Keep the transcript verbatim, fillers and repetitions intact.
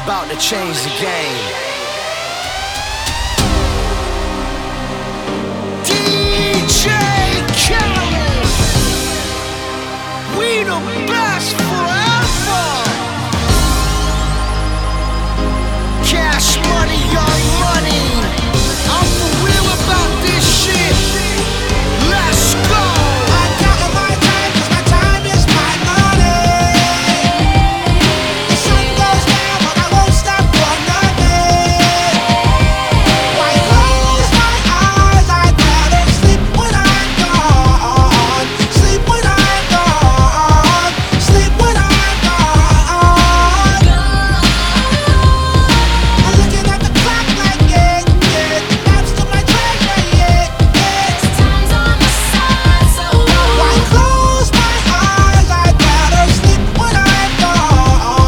about to change the game. D J Khaled, we the best.